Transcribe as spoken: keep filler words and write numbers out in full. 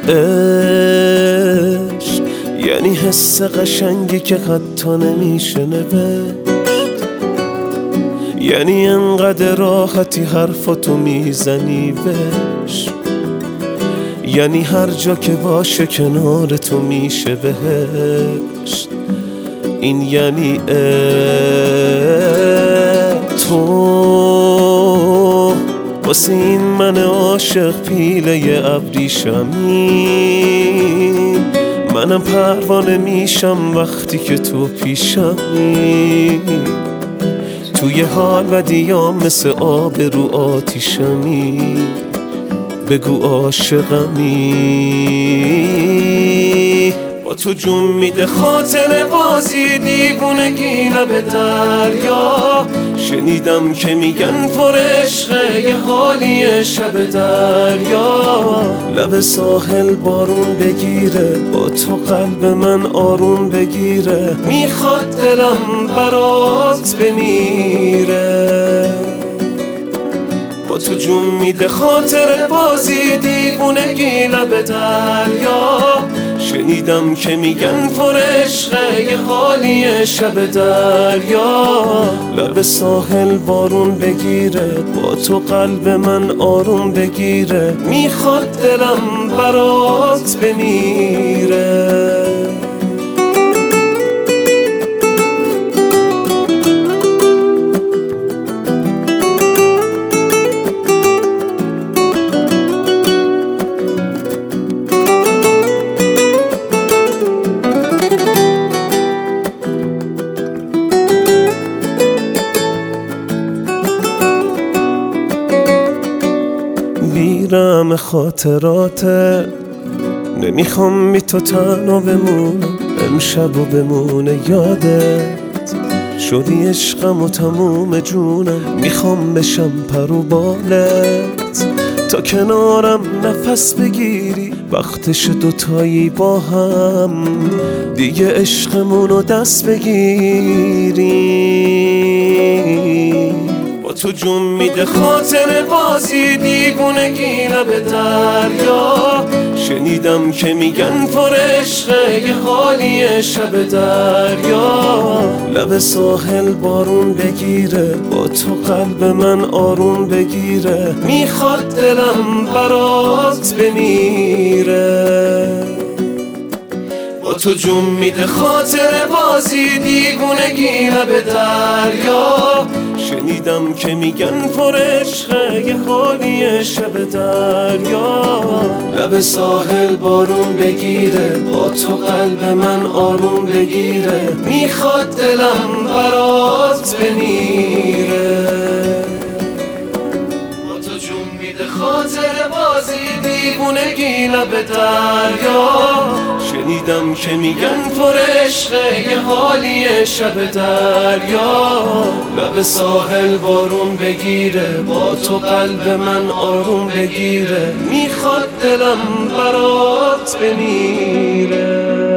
عشق یعنی حس قشنگی که حتی نمیشه نوشت، یعنی انقدر راحتی حرفاتو میزنی بهش، یعنی هر جا که باشه کنار تو میشه بهشت. این یعنی عشق. تو واسه این من عاشق پیله ابریشمی، منم پروانه میشم وقتی که تو پیشمی. توی حال و دیام مثل آب رو آتیشمی، بگو عاشقمی. با تو جون میده خاطر بازی دیوونگی لب دریا، شنیدم که میگن پر عشقه یه حالی شب دریا. لب ساحل بارون بگیره، با تو قلب من آروم بگیره، میخواد دلم برات بمیره. با تو جون میده خاطر بازی دیوونگی لب دریا، شنیدم که میگن پر عشقه یه حالی شب دریا. لب ساحل بارون بگیره، با تو قلب من آروم بگیره، میخواد دلم برات بمیره. بیرم خاطراته، نمیخوام بی تو تنها بمونم، امشب و بمونه یادت. شدی عشقم و تموم جونم، میخوام بشم پرو بالت، تا کنارم نفس بگیری، وقتش دوتایی با هم دیگه عشقمونو دست بگیری. با تو جون میده خاطر بازی دیوونگی لب دریا، شنیدم که میگن پر عشقه یه حالی شب دریا. لب ساحل بارون بگیره، با تو قلب من آروم بگیره، میخواد دلم برات بمیره. با تو جون میده خاطر بازی دیوونگی لب دریا، شنیدم که میگن پر عشقه یه حالی شب دریا. لب ساحل بارون بگیره، با تو قلب من آروم بگیره، میخواد دلم برات بمیره. با تو جون میده خاطر بازی دیوونگی لب دریا، شنیدم که میگن پر عشقه یه حالی شب دریا. لب ساحل بارون بگیره، با تو قلب من آروم بگیره، میخواد دلم برات بمیره.